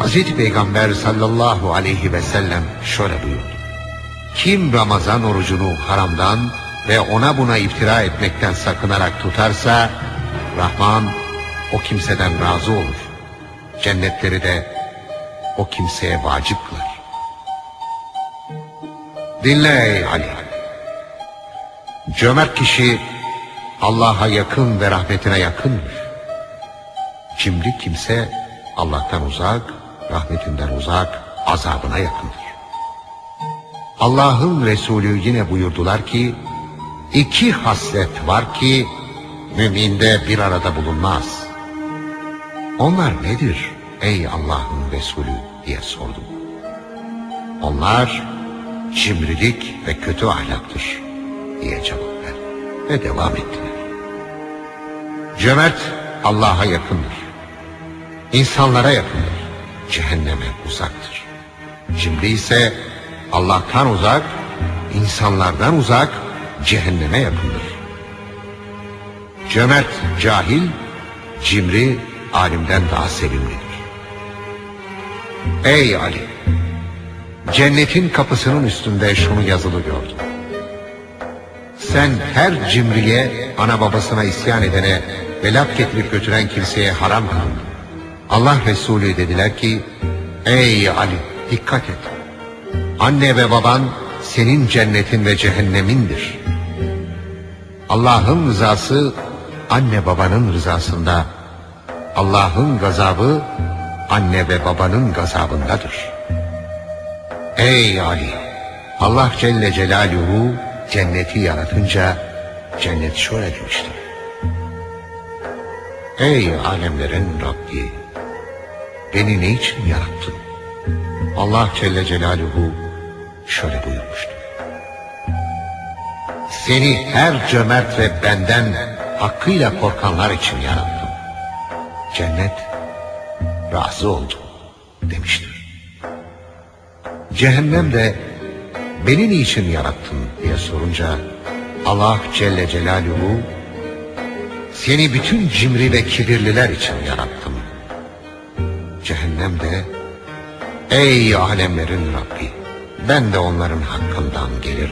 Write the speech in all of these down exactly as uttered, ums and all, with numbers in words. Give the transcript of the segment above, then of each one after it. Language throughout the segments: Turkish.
Hazreti Peygamber sallallahu aleyhi ve sellem şöyle buyurdu: kim Ramazan orucunu haramdan ve ona buna iftira etmekten sakınarak tutarsa, Rahman o kimseden razı olur. Cennetleri de o kimseye vacip kılar. Dinle ey Ali. Cömert kişi Allah'a yakın ve rahmetine yakındır. Cimri kimse Allah'tan uzak, rahmetinden uzak, azabına yakındır. Allah'ın Resulü yine buyurdular ki, iki haslet var ki müminde bir arada bulunmaz. Onlar nedir ey Allah'ın Resulü diye sordum. Onlar cimrilik ve kötü ahlaktır diye cevap verdi ve devam ettiler. Cömert Allah'a yakındır, insanlara yakındır, cehenneme uzaktır. Cimri ise Allah'tan uzak, insanlardan uzak, cehenneme yakındır. Cömert cahil, cimri alimden daha sevimlidir. Ey Ali! Cennetin kapısının üstünde şunu yazılı gördüm: sen her cimriye, ana babasına isyan edene ve laf getirip götüren kimseye haram kılın. Allah Resulü dediler ki, ey Ali dikkat et. Anne ve baban senin cennetin ve cehennemindir. Allah'ın rızası anne babanın rızasında, Allah'ın gazabı anne ve babanın gazabındadır. Ey Ali! Allah Celle Celaluhu cenneti yaratınca cennet şöyle demiştir: ey alemlerin Rabbi! Beni ne için yarattın? Allah Celle Celaluhu şöyle buyurmuştur: seni her cömert ve benden hakkıyla korkanlar için yarattım. Cennet razı oldu demiştir. Cehennem de beni niçin yarattın diye sorunca Allah Celle Celaluhu seni bütün cimri ve kibirliler için yarattım. Cehennem de ey alemlerin Rabbi, ben de onların hakkından gelirim.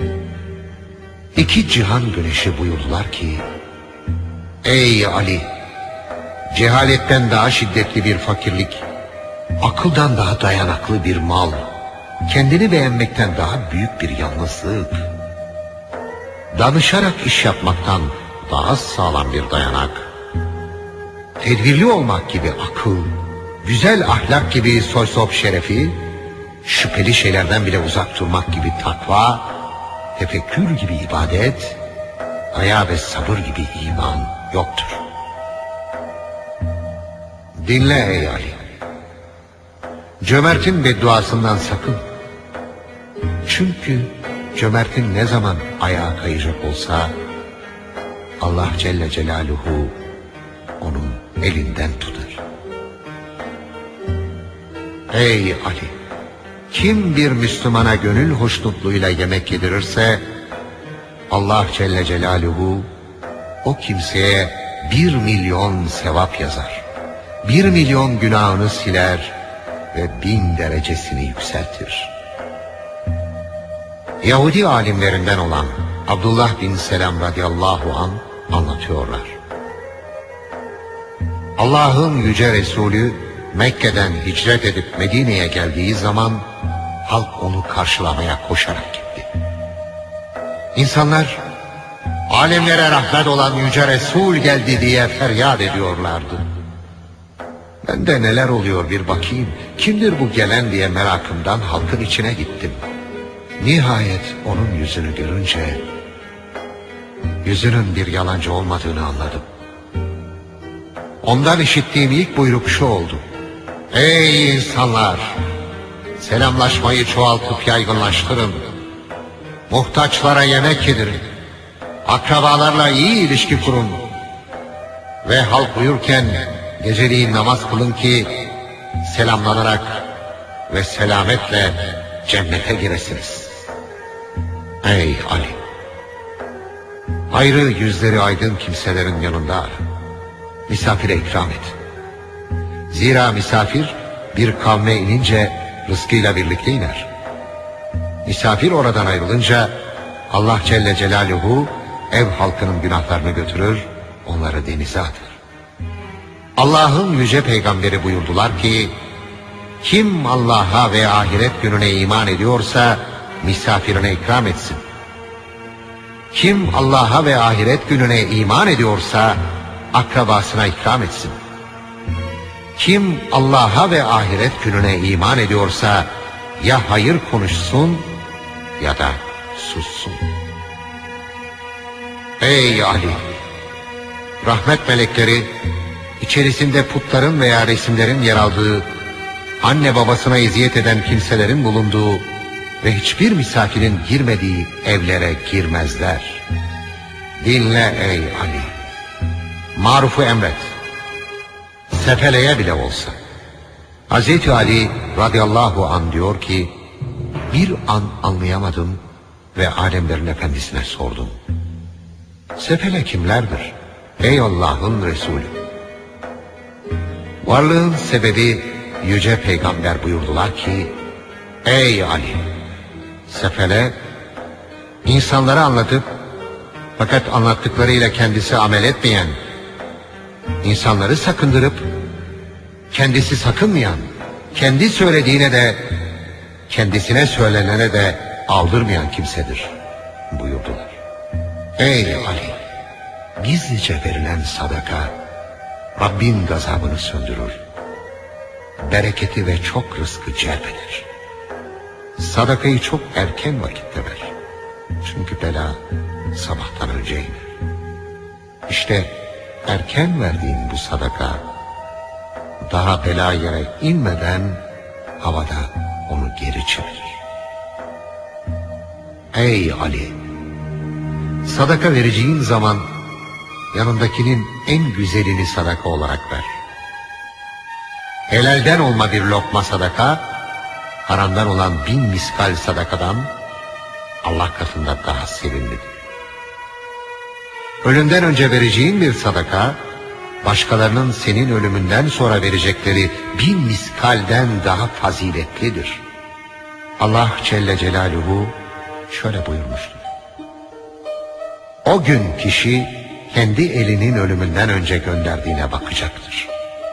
İki cihan güneşi buyurdular ki, ey Ali! Cehaletten daha şiddetli bir fakirlik, akıldan daha dayanaklı bir mal, kendini beğenmekten daha büyük bir yalnızlık, danışarak iş yapmaktan daha sağlam bir dayanak, tedbirli olmak gibi akıl, güzel ahlak gibi soy sop şerefi, şüpheli şeylerden bile uzak durmak gibi takva, tefekkür gibi ibadet, haya ve sabır gibi iman yoktur. Dinle ey Ali! Cömertin bedduasından sakın. Çünkü cömertin ne zaman ayağa kayacak olsa, Allah Celle Celaluhu onun elinden tutar. Ey Ali! Kim bir Müslümana gönül hoşnutluğuyla yemek yedirirse, Allah Celle Celaluhu o kimseye bir milyon sevap yazar. Bir milyon günahını siler ve bin derecesini yükseltir. Yahudi alimlerinden olan Abdullah bin Selam radıyallahu anh anlatıyorlar. Allah'ın yüce Resulü Mekke'den hicret edip Medine'ye geldiği zaman halk onu karşılamaya koşarak gitti. İnsanlar alemlere rahmet olan yüce Resul geldi diye feryat ediyorlardı. Ben de neler oluyor bir bakayım, kimdir bu gelen diye merakımdan halkın içine gittim. Nihayet onun yüzünü görünce yüzünün bir yalancı olmadığını anladım. Ondan işittiğim ilk buyruk şu oldu: ey insanlar! Selamlaşmayı çoğaltıp yaygınlaştırın. Muhtaçlara yemek yedirin. Akrabalarla iyi ilişki kurun. Ve halk uyurken geceliğin namaz kılın ki selamlanarak ve selametle cennete giresiniz. Ey Ali! Hayrı yüzleri aydın kimselerin yanında ara. Misafire ikram et. Zira misafir bir kavme inince rızkıyla birlikte iner. Misafir oradan ayrılınca Allah Celle Celaluhu ev halkının günahlarını götürür, onları denize atar. Allah'ın yüce peygamberi buyurdular ki, kim Allah'a ve ahiret gününe iman ediyorsa misafirine ikram etsin. Kim Allah'a ve ahiret gününe iman ediyorsa akrabasına ikram etsin. Kim Allah'a ve ahiret gününe iman ediyorsa ya hayır konuşsun ya da sussun. Ey Ali! Rahmet melekleri içerisinde putların veya resimlerin yer aldığı, anne babasına eziyet eden kimselerin bulunduğu ve hiçbir misafirin girmediği evlere girmezler. Dinle ey Ali! Marufu emret. Sefele'ye bile olsa. Hazreti Ali radıyallahu an diyor ki, bir an anlayamadım ve alemlerin efendisine sordum. Sefele kimlerdir? Ey Allah'ın Resulü! Varlığın sebebi yüce peygamber buyurdular ki, ey Ali! Sefele, insanlara anlatıp fakat anlattıklarıyla kendisi amel etmeyen, insanları sakındırıp kendisi sakınmayan, kendi söylediğine de kendisine söylenene de aldırmayan kimsedir buyurdular. Ey Ali! Gizlice verilen sadaka Rabbin gazabını söndürür, bereketi ve çok rızkı celbeder. Sadakayı çok erken vakitte ver, çünkü bela sabahtan önce iner. İşte erken verdiğin bu sadaka daha bela yere inmeden havada onu geri çevirir. Ey Ali! Sadaka vereceğin zaman yanındakinin en güzelini sadaka olarak ver. Helalden olma bir lokma sadaka, haramdan olan bin miskal sadakadan Allah katında daha sevimlidir. Ölümden önce vereceğin bir sadaka, başkalarının senin ölümünden sonra verecekleri bin miskalden daha faziletlidir. Allah Celle Celaluhu şöyle buyurmuştur. O gün kişi kendi elinin ölümünden önce gönderdiğine bakacaktır.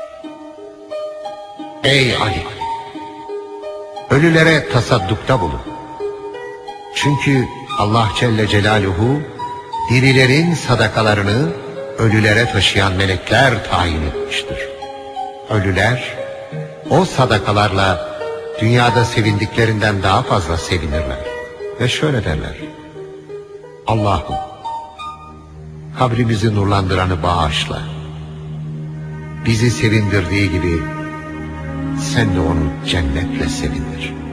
Ey Ali! Ölülere tasaddukta bulun. Çünkü Allah Celle Celaluhu dirilerin sadakalarını ölülere taşıyan melekler tayin etmiştir. Ölüler o sadakalarla dünyada sevindiklerinden daha fazla sevinirler. Ve şöyle derler. Allah'ım, kabrimizi nurlandıranı bağışla. Bizi sevindirdiği gibi sen de onu cennetle sevindir.